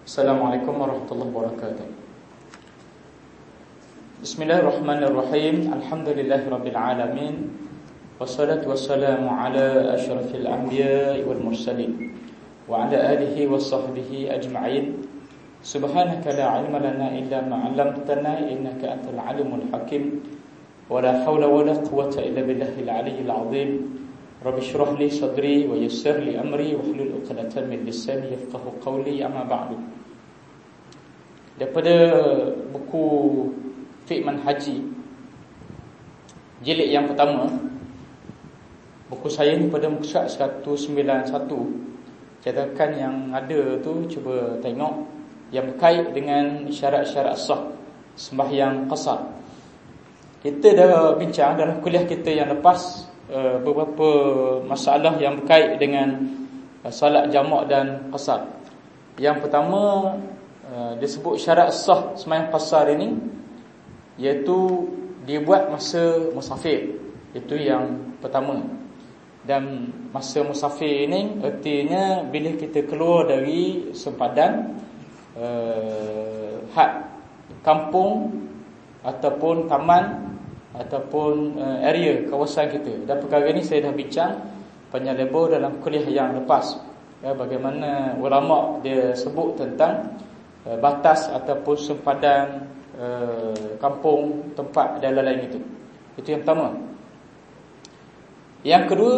Assalamualaikum warahmatullahi wabarakatuh. Bismillahirrahmanirrahim. Alhamdulillahirabbil alamin. Wassalatu wassalamu ala asyrafil anbiya'i wal mursalin wa ala alihi washabbihi ajma'in. Subhanaka la 'ilma lana illa ma 'allamtana innaka antal alimul hakim. Wa la haula wa la quwwata illa billahil 'aliyyil 'azim. Rabbi shrah li sadri wa yassir li amri wahlul 'uqdatam min lisani yafqahu qawli, amma ba'du. Daripada buku Fiqh Manhaji jilid yang pertama, buku saya ni pada muka 191, cetakan yang ada tu cuba tengok yang berkait dengan syarat-syarat sah sembahyang qasar. Kita dah bincang dalam kuliah kita yang lepas beberapa masalah yang berkait dengan salat jamak dan qasar. Yang pertama, disebut syarat sah sembahyang qasar ini, iaitu dia buat masa musafir. Itu yang pertama. Dan masa musafir ini artinya bila kita keluar dari sempadan had kampung ataupun taman ataupun area kawasan kita. Dan perkara ini saya dah bincang panjang lebar dalam kuliah yang lepas, bagaimana ulama dia sebut tentang batas ataupun sempadan kampung, tempat dan lain-lain itu. Itu yang pertama. Yang kedua,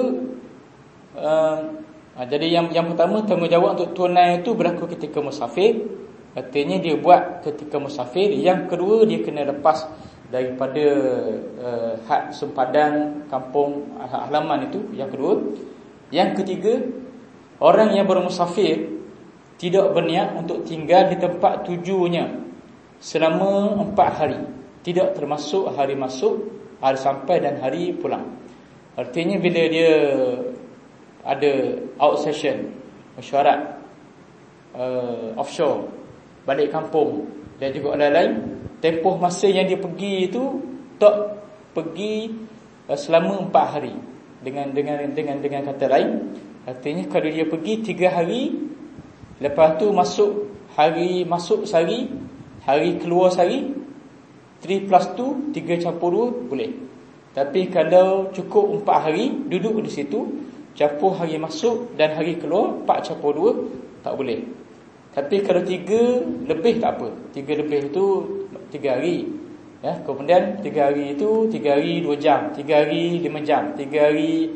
jadi yang pertama, tanggungjawab untuk tunai itu berlaku ketika musafir. Artinya dia buat ketika musafir. Yang kedua, dia kena lepas daripada had sempadan kampung halaman itu. Yang kedua. Yang ketiga, orang yang bermusafir tidak berniat untuk tinggal di tempat tujuannya selama 4 hari, tidak termasuk hari masuk, hari sampai dan hari pulang. Artinya bila dia ada out session, mesyuarat, offshore, balik kampung dan juga lain-lain, tempoh masa yang dia pergi itu tak pergi selama 4 hari. Dengan kata lain, artinya kalau dia pergi 3 hari, lepas tu masuk hari masuk sehari, hari keluar sehari, 3 plus 2, 3 campur 2 boleh. Tapi kalau cukup 4 hari duduk di situ, campur hari masuk dan hari keluar, 4 campur 2 tak boleh. Tapi kalau 3 lebih tak apa. 3 lebih itu 3 hari, ya. Kemudian 3 hari itu 3 hari 2 jam, 3 hari 5 jam, 3 hari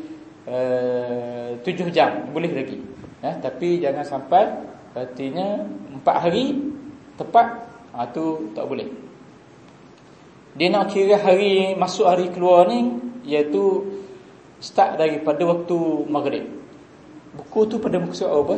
7 jam boleh lagi, ya. Tapi jangan sampai artinya 4 hari tepat, tu tak boleh. Dia nak kira hari masuk hari keluar ni, iaitu start daripada waktu maghrib. Buku tu pada muka surat apa?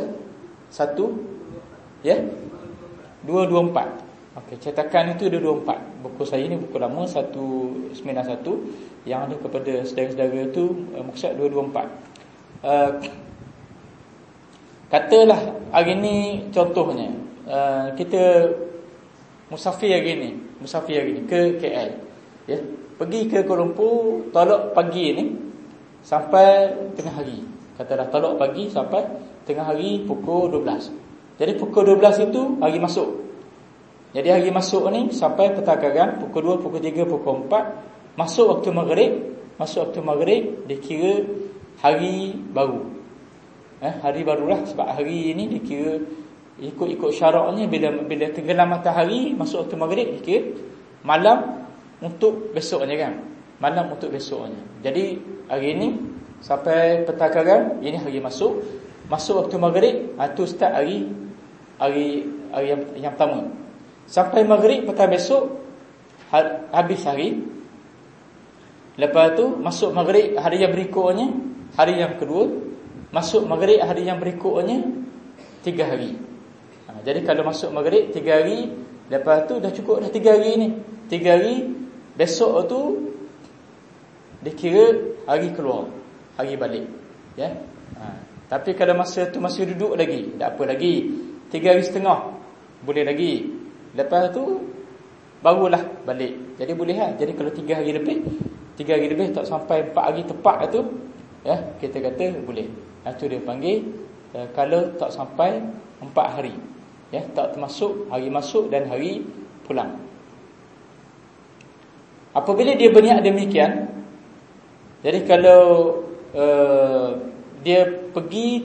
1, ya, 224. Okey, cetakan itu 224. Buku saya ni buku lama 191, yang ada kepada saudara-saudara tu muka surat 224. Katalah hari ni contohnya, kita musafir hari ni ke KL, ya, pergi ke Kuala Lumpur, tolak pagi ni sampai tengah hari. Katalah tolak pagi sampai tengah hari pukul 12. Jadi pukul 12 itu hari masuk. Jadi hari masuk ni sampai petakaran pukul 2, pukul 3, pukul 4, masuk waktu maghrib. Masuk waktu maghrib dikira hari baru. Hari barulah, sebab hari ini dikira ikut syaraknya bila tenggelam matahari masuk waktu maghrib, dikira malam untuk besoknya, kan. Malam untuk besoknya. Jadi hari ini sampai petakaran, ini hari masuk waktu maghrib, itu start hari yang pertama. Sampai maghrib petang besok, habis hari. Lepas tu masuk maghrib hari yang berikutnya, hari yang kedua. Masuk maghrib hari yang berikutnya 3 hari. Jadi kalau masuk maghrib 3 hari, lepas tu dah cukup dah 3 hari ni. 3 hari, besok tu dikira hari keluar, hari balik, ya. Tapi kalau masa tu masih duduk lagi, tak apa lagi, 3 hari setengah boleh lagi. Lepas tu barulah balik. Jadi boleh lah. Jadi kalau 3 hari lebih tak sampai 4 hari tepat tu, ya, kita kata boleh. Itu dia panggil kalau tak sampai 4 hari. Ya, tak termasuk hari masuk dan hari pulang. Apabila dia berniat demikian, jadi kalau dia pergi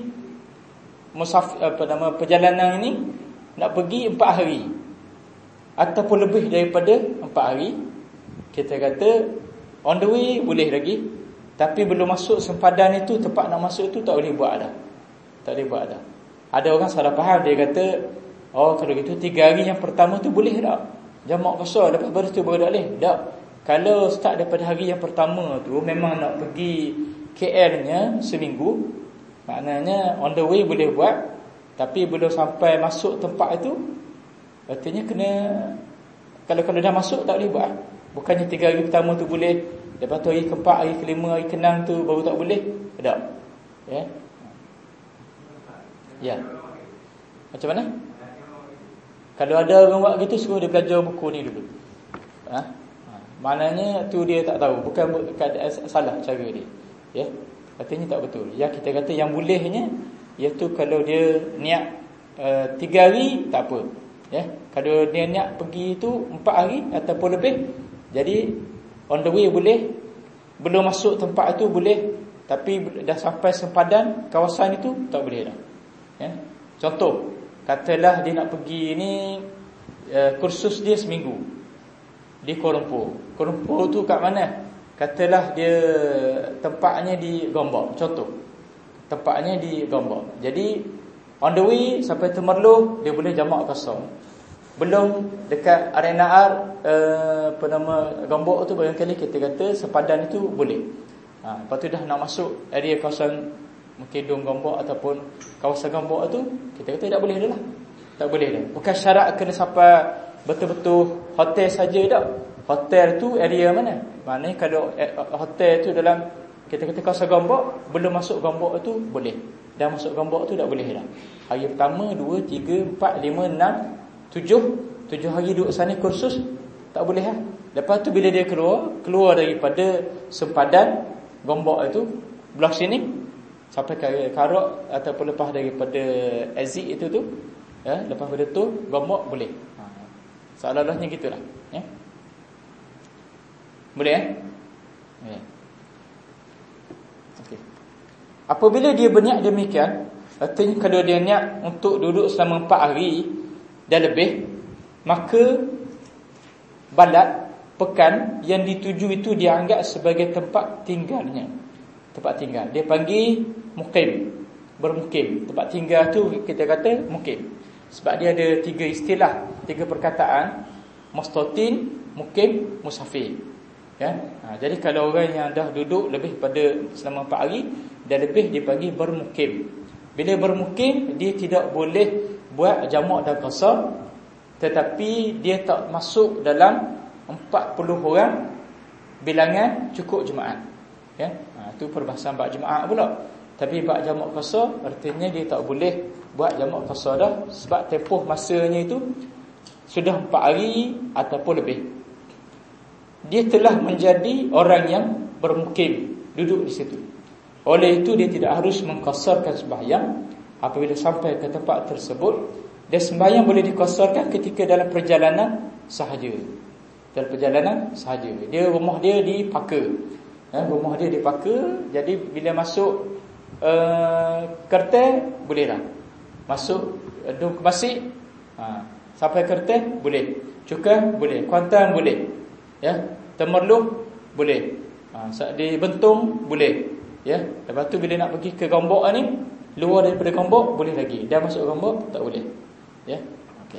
perjalanan ini nak pergi 4 hari ataupun lebih daripada 4 hari, kita kata on the way boleh lagi, tapi belum masuk sempadan itu, tempat nak masuk itu tak boleh buat dah. Tak boleh buat dah. Ada orang salah faham, dia kata, oh kalau gitu 3 hari yang pertama tu boleh tak? Jamak qasar, lepas baru tu baru tak boleh. Tak. Kalau start daripada hari yang pertama tu memang nak pergi KL-nya seminggu, maknanya on the way boleh buat, tapi belum sampai masuk tempat itu, artinya kena, kalau dah masuk tak boleh buat. Bukannya 3 hari pertama tu boleh, lepas tu hari keempat, hari kelima, hari keenam tu baru tak boleh. Tak. Ya. Ya. Macam mana? Kalau ada orang buat gitu, suruh dia belajar buku ni dulu. Maknanya tu dia tak tahu, bukan salah cara dia. Ya. Artinya tak betul. Yang kita kata yang bolehnya iaitu kalau dia niat 3 hari tak apa. Ya. Kalau dia niat pergi tu 4 hari ataupun lebih, jadi on the way boleh, belum masuk tempat itu boleh, tapi dah sampai sempadan kawasan itu tak boleh dah. Ya. Contoh, katalah dia nak pergi ni kursus dia seminggu di Kuala Lumpur. Kuala Lumpur tu kat mana? Katalah dia tempatnya di Gombak, contoh. Tempatnya di Gombak. Jadi on the way sampai Temerloh dia boleh jamak qasar. Belum dekat Arena Gombak tu barangkali kita kata sepadan itu boleh. Lepas tu dah nak masuk area kawasan mungkin Dong Gombak ataupun kawasan Gombak tu, kita kata tak boleh dah lah. Tak boleh dah. Bukan syarat kena sampai betul-betul hotel saja dah. Hotel tu area mana? Maknanya kalau hotel tu dalam kita kata kawasan Gombak, belum masuk Gombak tu boleh. Dah masuk Gombak tu tak boleh dah. Hari pertama, 2, 3, 4, 5, 6, 7 hari duduk sana kursus, tak boleh lah. Lepas tu bila dia keluar daripada sempadan Gombak itu belah sini sampai ke Karak ataupun lepas daripada exit itu tu, ya, lepas pada tu Gombak boleh. Seolah-olahnya gitulah, ya. Boleh ya? Okey. Apabila dia berniat demikian, artinya kalau dia niat untuk duduk selama 4 hari dan lebih, maka balad pekan yang dituju itu dianggap sebagai tempat tinggalnya. Tempat tinggal. Dia panggil mukim, bermukim. Tempat tinggal tu kita kata mukim. Sebab dia ada 3 istilah, 3 perkataan: mustatin, mukim, musafir. Ya? Jadi kalau orang yang dah duduk lebih pada selama 4 hari dan lebih, dipanggil bermukim. Bila bermukim, dia tidak boleh buat jamak dan qasar, tetapi dia tak masuk dalam 40 orang bilangan cukup jemaat. Ya? Itu perbahasan bab jemaat pula. Tapi bab jamak qasar, artinya dia tak boleh buat jamak qasar dah, sebab tempoh masanya itu sudah 4 hari ataupun lebih. Dia telah menjadi orang yang bermukim, duduk di situ. Oleh itu dia tidak harus mengqasarkan sembahyang apabila sampai ke tempat tersebut. Dan sembahyang boleh diqasarkan ketika dalam perjalanan sahaja. Dalam perjalanan sahaja. Dia rumah dia di Paka. Rumah dia di Paka. Jadi bila masuk Kerteh boleh dah. Masuk Dong Kemasik, sampai Kerteh boleh. Cukang boleh. Kuantan boleh. Ya, Temerloh boleh. Di Bentong boleh. Ya, lepas tu bila nak pergi ke Gombak ni, luar daripada Gombak boleh lagi. Dah masuk Gombak tak boleh. Ya. Okey.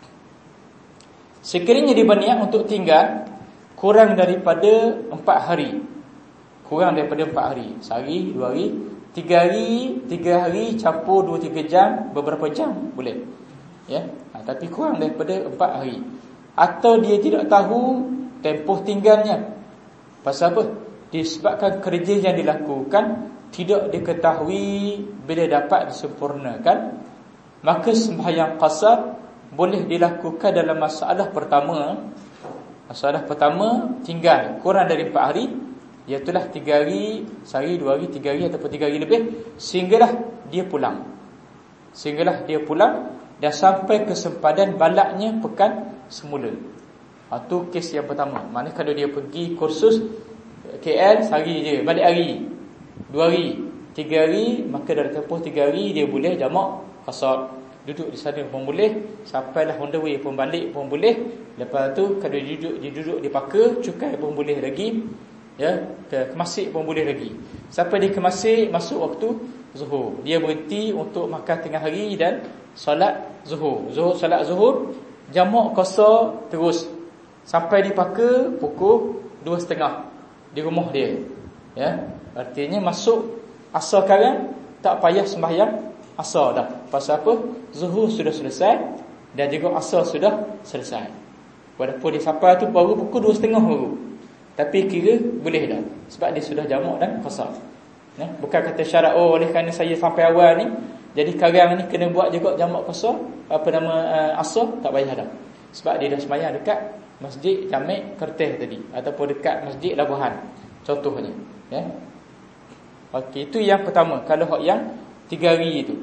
Sekiranya dia berniat untuk tinggal kurang daripada 4 hari. Kurang daripada 4 hari. Sehari, 2 hari, 3 hari, 3 hari campur 2-3 jam, beberapa jam boleh. Ya. Tapi kurang daripada 4 hari. Atau dia tidak tahu tempoh tinggalnya. Pasal apa? Disebabkan kerja yang dilakukan tidak diketahui bila dapat disempurnakan, maka sembahyang qasar boleh dilakukan dalam masalah pertama. Masalah pertama, tinggal kurang dari 4 hari, iaitulah 3 hari, sehari, 2 hari, 3 hari ataupun 3 hari lebih, sehinggalah dia pulang. Sehinggalah dia pulang. dan sampai ke sempadan balaknya pekan semula. Itu kes yang pertama. Maknanya kalau dia pergi kursus KL sehari je, balik hari, 2 hari, 3 hari, maka dalam tempoh 3 hari dia boleh jamak qasar. Duduk di sana pun boleh, sampailah on the way pun balik pun boleh. Lepas tu kalau dia duduk di Paka, Cukai pun boleh lagi, ya, ke masjid pun boleh lagi. Sampai dia ke masjid, masuk waktu zuhur, dia berhenti untuk makan tengah hari dan solat zuhur. Solat zuhur, jamak qasar terus sampai di Paka pukul 2.30 di rumah dia. Ya, artinya masuk asar sekarang tak payah sembahyang asar dah. Pasal apa? Zuhur sudah selesai dan juga asar sudah selesai. Walaupun dia sampai tu baru pukul 2.30 baru, tapi kira boleh dah sebab dia sudah jamak dan qasar. Ya, bukan kata syarat oleh kerana saya sampai awal ni, jadi sekarang ni kena buat juga jamak qasar, asar, tak payah dah. Sebab dia dah sembahyang dekat Masjid Jamek Kerteh tadi ataupun dekat Masjid Labuhan contohnya, ya. Okey, itu yang pertama. Kalau hak yang 3 hari itu.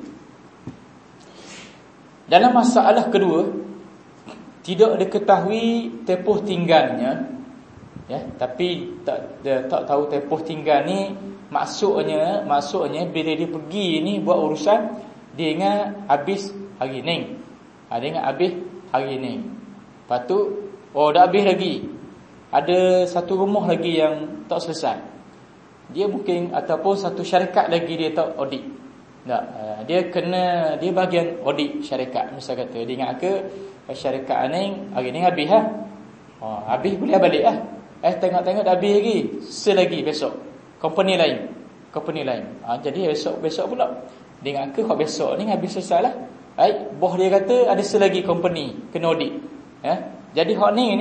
Dalam masalah kedua, tidak diketahui tempoh tinggalnya, ya, tapi tak tahu tempoh tinggal ni maksudnya bila dia pergi ni buat urusan, dia ingat habis hari ni. Dia ingat habis hari ni. Lepas tu dah habis lagi. Ada satu rumah lagi yang tak selesai. Dia mungkin ataupun satu syarikat lagi dia tak audit. Dia bahagian audit syarikat. Misal kata dia ingat ke syarikat ni hari ni habis habis boleh balik tengok-tengok dah habis lagi. Selagi besok company lain. Jadi besok pula dia ingat ke besok ni habis selesai lah. Bos dia kata ada selagi company kena audit. Jadi hak ni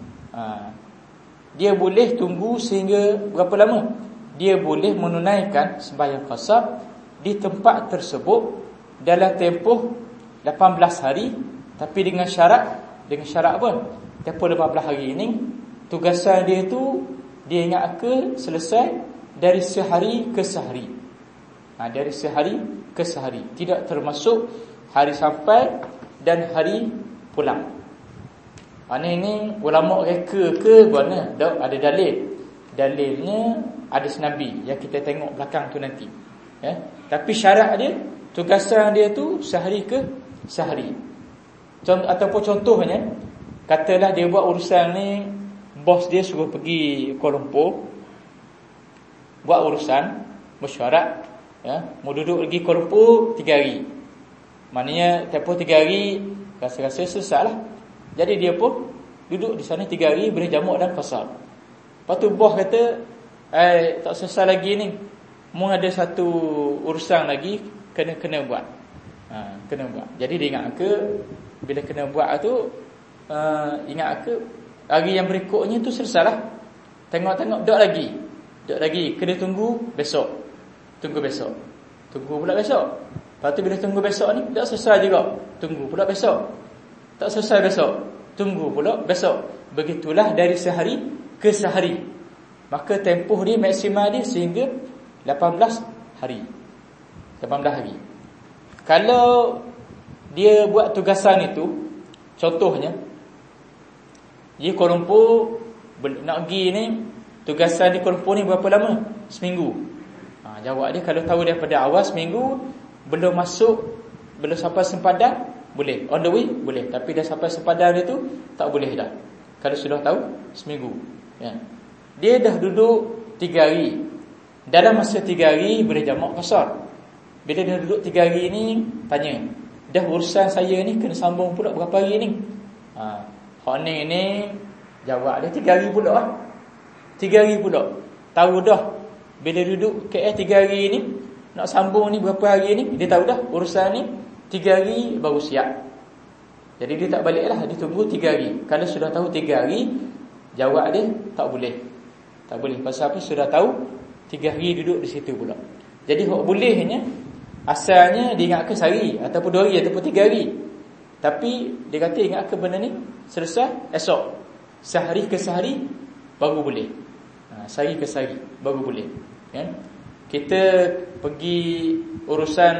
dia boleh tunggu sehingga berapa lama? Dia boleh menunaikan sembahyang qasar di tempat tersebut dalam tempoh 18 hari, tapi dengan syarat apa? Tempoh 18 hari ini tugasan dia tu dia ingat ke selesai dari sehari ke sehari. Dari sehari ke sehari, tidak termasuk hari sampai dan hari pulang. Ini ulama reka ke mana? Ada dalil. Dalilnya hadis Nabi yang kita tengok belakang tu nanti. Ya. Tapi syarat dia, tugasan dia tu sehari ke sehari. Ataupun contohnya, katalah dia buat urusan ni, bos dia suruh pergi Kuala Lumpur buat urusan mesyuarat, ya, mau duduk lagi Kuala Lumpur 3 hari. Maknanya tempoh 3 hari rasa-rasa selesai lah. Jadi dia pun duduk di sana 3 hari, boleh jamak dan qasar. Lepas tu bos kata tak selesai lagi ni, mu ada satu urusan lagi kena buat. Kena buat. Jadi dia ingat ke bila kena buat tu ingat ke hari yang berikutnya tu selesai lah. Tengok-tengok dok lagi kena tunggu besok. Tunggu pula besok. Lepas tu bila tunggu besok ni tak selesai juga, tunggu pula besok. Tak selesai besok, tunggu pula besok. Begitulah dari sehari ke sehari. Maka tempoh dia maksimal dia sehingga 18 hari. Kalau dia buat tugasan itu, contohnya dia Kuala Lumpur nak pergi ni, tugasan di Kuala Lumpur ni berapa lama? Seminggu. Jawab dia kalau tahu daripada awal seminggu, belum sampai sempadan, boleh. On the way, boleh. Tapi dah sampai sempadan dia tu, tak boleh dah. Kalau sudah tahu, seminggu. Ya. Dia dah duduk 3 hari. Dalam masa 3 hari, boleh jamak qasar. Bila dah duduk 3 hari ni, tanya, dah urusan saya ni kena sambung pula berapa hari ni? Hak ni, jawab dia 3 hari pula lah. 3 hari pula. Tahu dah, bila duduk KL 3 hari ni, nak sambung ni berapa hari ni, dia tahu dah urusan ni 3 hari baru siap. Jadi dia tak balik lah, dia tunggu 3 hari. Kalau sudah tahu 3 hari, jawab dia tak boleh. Tak boleh, pasal apa? Sudah tahu 3 hari duduk di situ pula. Jadi hak bolehnya asalnya dia ingat ke sehari ataupun 2 hari ataupun 3 hari. Tapi dia kata ingat ke benda ni selesai esok. Sehari ke sehari baru boleh. Sehari ke sehari baru boleh. Ya. Kita pergi urusan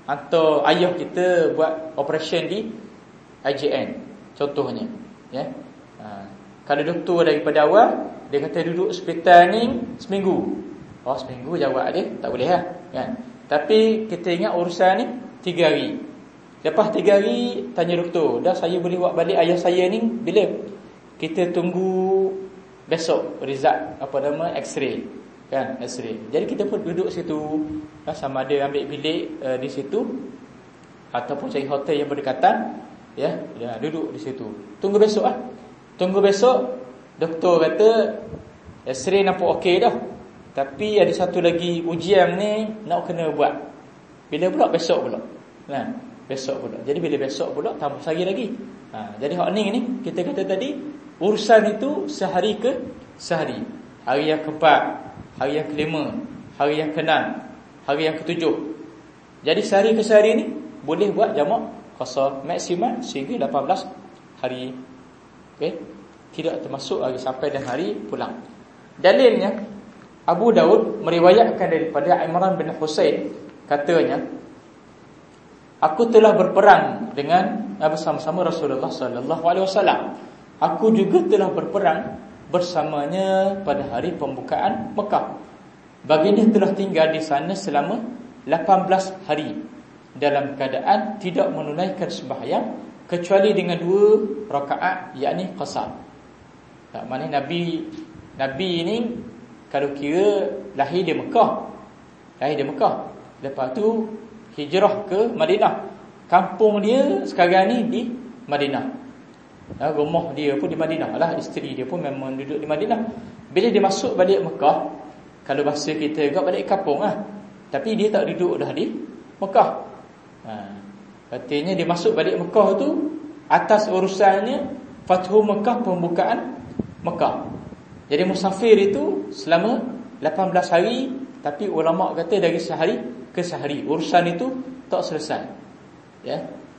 hantar ayah kita buat operation di IJN contohnya, ya. Kalau doktor daripada awal dia kata duduk hospital ni seminggu. Oh, seminggu jawab dia tak boleh lah, kan. Tapi kita ingat urusan ni 3 hari. Lepas 3 hari tanya doktor, dah saya boleh buat balik ayah saya ni bila? Kita tunggu besok result X-ray, kan, X-ray. Jadi kita pun duduk situ, sama ada ambil bilik di situ ataupun cari hotel yang berdekatan, ya, duduk di situ. Tunggu besok lah. Tunggu besok, doktor kata X-ray nampak okey dah. Tapi ada satu lagi ujian ni nak kena buat. Bila pula? Besok pula. Kan? Besok pula. Jadi bila besok pula tambah sehari lagi. Jadi hak ni kita kata tadi urusan itu sehari ke sehari. Hari yang keempat, hari yang kelima, hari yang keenam, hari yang ketujuh. Jadi sehari ke sehari ni boleh buat jamak qasar maksimal sehingga 18 hari. Okey. Tidak termasuk lagi sampai dan hari pulang. Dalilnya Abu Daud meriwayatkan daripada Imran bin Husain, katanya, aku telah berperang dengan bersama-sama Rasulullah sallallahu alaihi wasallam. Aku juga telah berperang bersamanya pada hari pembukaan Mekah. Baginda telah tinggal di sana selama 18 hari dalam keadaan tidak menunaikan sembahyang kecuali dengan 2 rakaat, yakni qasar. Maknanya Nabi ni kalau kira lahir di Mekah. Lepas tu hijrah ke Madinah. Kampung dia sekarang ni di Madinah. Rumah dia pun di Madinah lah. Isteri dia pun memang duduk di Madinah. Bila dia masuk balik Mekah, kalau bahasa kita juga balik kampung lah. Tapi dia tak duduk dah di Mekah. Artinya dia masuk balik Mekah tu atas urusannya Fathu Mekah, pembukaan Mekah. Jadi musafir itu selama 18 hari. Tapi ulama' kata dari sehari ke sehari. Urusan itu tak selesai, ya.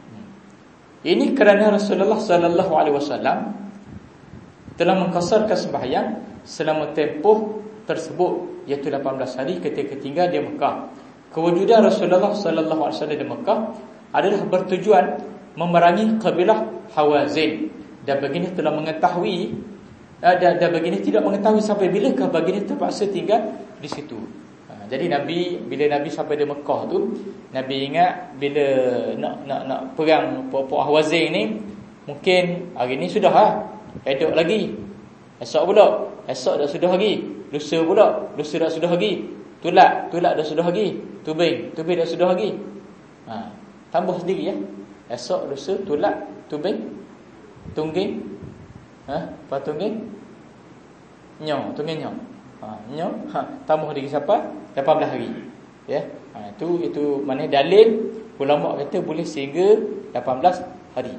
Ini kerana Rasulullah sallallahu alaihi wasallam telah mengqasarkan sembahyang selama tempoh tersebut, iaitu 18 hari ketika tinggal di Mekah. Kewujudan Rasulullah sallallahu alaihi wasallam di Mekah adalah bertujuan memerangi kabilah Hawazin, dan baginda telah mengetahui dan baginda tidak mengetahui sampai bilakah baginda terpaksa tinggal di situ. Jadi bila Nabi sampai di Mekah tu, Nabi ingat bila nak perang puak Hawazin ni, mungkin hari ni sudah lah, edok lagi, esok dah sudah lagi, lusa dah sudah lagi, tulak dah sudah lagi, tubing dah sudah lagi. Tambah sendiri, ya. Esok, lusa, tulak, tubing, tungging, patungging, nyong. Tambah lagi siapa? 18 hari. Ya. Itu mana dalil ulama kata boleh sehingga 18 hari.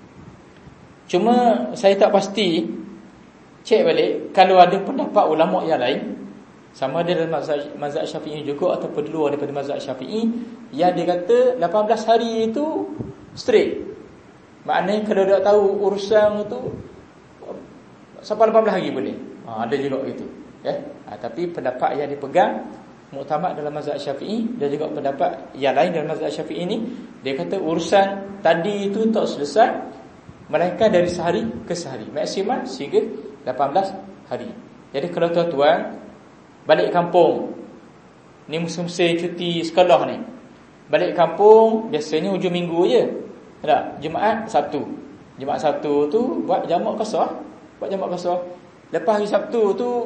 Cuma saya tak pasti, cek balik kalau ada pendapat ulama yang lain, sama ada dalam mazhab Syafi'i juga ataupun di luar daripada mazhab Syafi'i, yang dia kata 18 hari itu straight. Maknanya kalau dia tahu urusan itu sampai 18 hari boleh. Ada juga gitu, ya. Tapi pendapat yang dipegang muktamad dalam mazhab Syafi'i dan juga pendapat yang lain dalam mazhab Syafi'i ini, dia kata urusan tadi itu tak selesai melainkan dari sehari ke sehari, maksimal sehingga 18 hari. Jadi kalau tuan-tuan balik kampung ni, musim-musim cuti sekolah ni, balik kampung biasanya hujung minggu je, tak? Jumaat Sabtu tu buat jamak qasar. Lepas hari Sabtu tu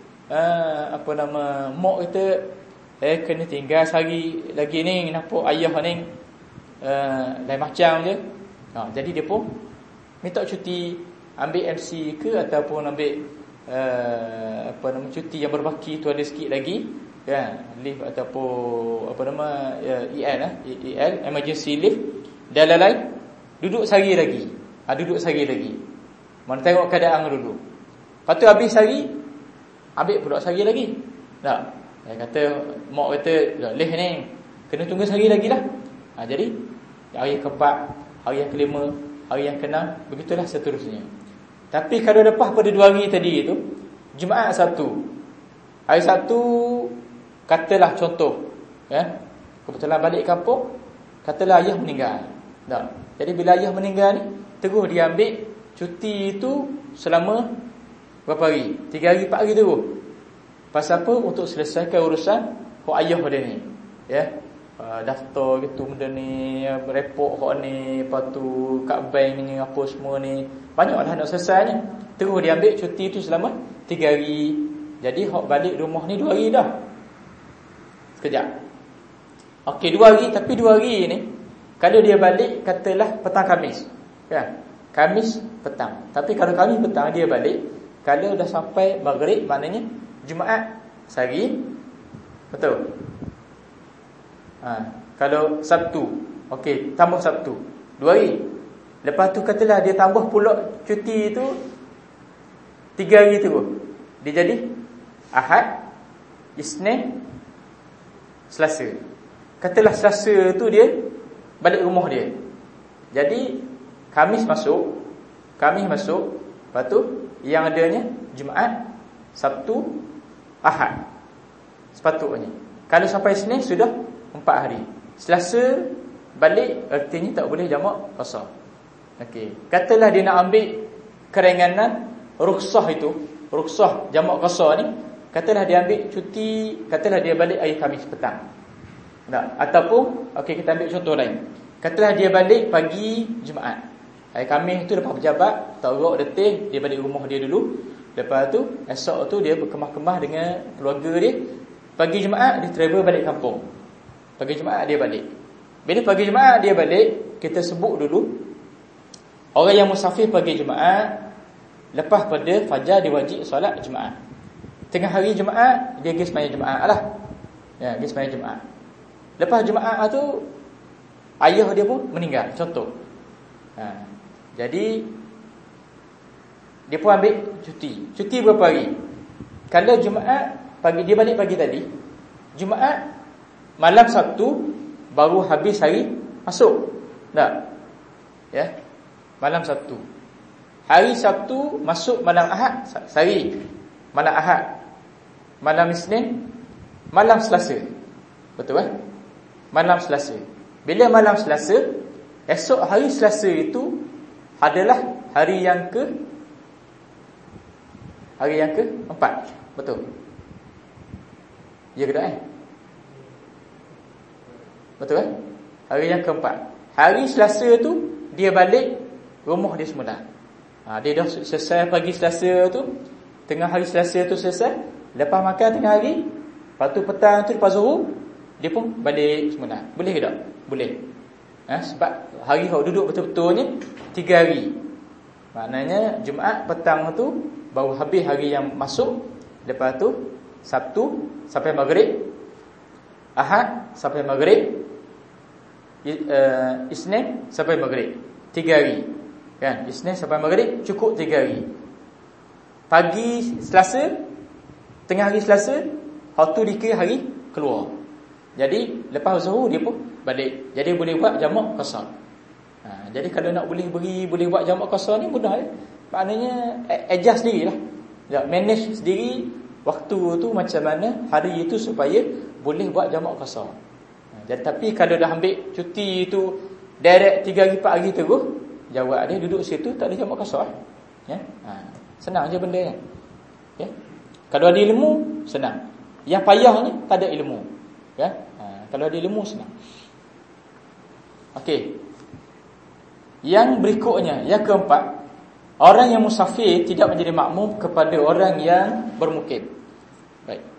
mak kita kena tinggal sehari lagi ni, nampak ayah ni lain macam je. Jadi dia pun minta cuti, ambil MC ke ataupun ambil cuti yang berbaki tu ada sikit lagi, kan, leave ataupun EL, emergency leave, dan lain-lain. Duduk sehari lagi. Mana tengok keadaan dulu. Lepas tu habis hari, ambil pula sehari lagi. Tak. Mak kata leh ni kena tunggu sehari lagi lah. Jadi hari keempat, hari yang kelima, hari yang keenam, begitulah seterusnya. Tapi kalau lepas pada 2 hari tadi itu, Jumaat, Sabtu, hari Sabtu katalah contoh, ya, kebetulan balik kampung, Katalah ayah meninggal. Tak. Jadi bila ayah meninggal ni, terus dia ambil cuti itu selama berapa hari? 3 hari 4 hari terus. Pasal apa? Untuk selesaikan urusan hak ayah dia ni. Ya. Daftar gitu benda ni, report hak ni, lepas tu kad bank ni, apa semua ni. Banyaklah nak selesai ni. Terus dia ambil cuti itu selama 3 hari. Jadi hak balik rumah ni 2 hari dah. Sekejap. Okey, 2 hari, tapi 2 hari ni kalau dia balik katalah petang Khamis, kan? Khamis petang. Tapi kalau Khamis petang dia balik, kalau dah sampai maghrib maknanya Jumaat sehari. Betul? Kalau Sabtu, okey, tambah Sabtu 2 hari. Lepas tu katalah dia tambah pula cuti itu 3 hari terus. Dia jadi Ahad, Isnin, Selasa. Katalah Selasa tu dia balik rumah dia. Jadi Khamis masuk, lepas tu yang adanya Jumaat, Sabtu, Ahad. Sepatutnya. Kalau sampai Isnin sudah 4 hari. Selasa balik, artinya tak boleh jamak qasar. Okey. Katalah dia nak ambil keringanan rukhsah itu, rukhsah jamak qasar ni, katalah dia ambil cuti, katalah dia balik hari Khamis petang. Tak? Ataupun okey, kita ambil contoh lain. Katalah dia balik pagi Jumaat. Hari Khamis tu lepas pejabat, tarak letih, dia balik rumah dia dulu. Lepas tu esok tu dia berkemah-kemah dengan keluarga dia. Pagi Jumaat dia travel balik kampung. Pagi Jumaat dia balik. Bila pagi Jumaat dia balik, kita sebut dulu orang yang musafir pagi Jumaat, lepas pada fajar dia wajib solat Jumaat. Tengah hari Jumaat dia pergi sembahyang Jumaat lah. Ya, pergi sembahyang Jumaat. Lepas Jumaat tu ayah dia pun meninggal, contoh. Jadi dia pun ambil cuti. Cuti berapa hari? Kalau Jumaat pagi dia balik pagi tadi, Jumaat malam Sabtu baru habis hari masuk. Tak? Ya. Malam Sabtu. Hari Sabtu masuk malam Ahad, sehari. Malam Ahad. Malam Isnin, malam Selasa. Betul Malam Selasa. Bila malam Selasa, esok hari Selasa itu adalah hari yang ke-4. Betul? Ya ke tak Betul Hari yang ke-4. Hari Selasa tu dia balik rumah dia semula. Dia dah selesai pagi Selasa tu, tengah hari Selasa tu selesai, lepas makan tengah hari, lepas tu petang tu lepas Zuhur dia pun balik semula. Boleh ke tak? Boleh. Sebab hari hok duduk betul-betulnya 3 hari. Maknanya Jumaat petang tu baru habis hari yang masuk, lepas tu Sabtu sampai Maghrib, Ahad sampai Maghrib, Isnin sampai Maghrib. 3 hari. Kan? Isnin sampai Maghrib cukup 3 hari. Pagi Selasa, tengah hari Selasa, waktu dikira hari keluar. Jadi lepas Zuhur dia pun balik. Jadi boleh buat jamak qasar. Jadi kalau nak boleh buat jamak qasar ni mudah Maknanya adjust sendirilah. Manage sendiri waktu tu macam mana hari itu supaya boleh buat jamak qasar. Tapi kalau dah ambil cuti tu direct 3 hari 4 hari terus, jawab dia duduk situ tak ada jamak qasar. Ya. Senang je benda ni. Ya. Kalau ada ilmu senang. Yang payah ni tak ada ilmu. Ya. Kalau ada ilmu senang. Okey. Yang berikutnya, yang keempat, orang yang musafir tidak menjadi makmum kepada orang yang bermukim. Baik.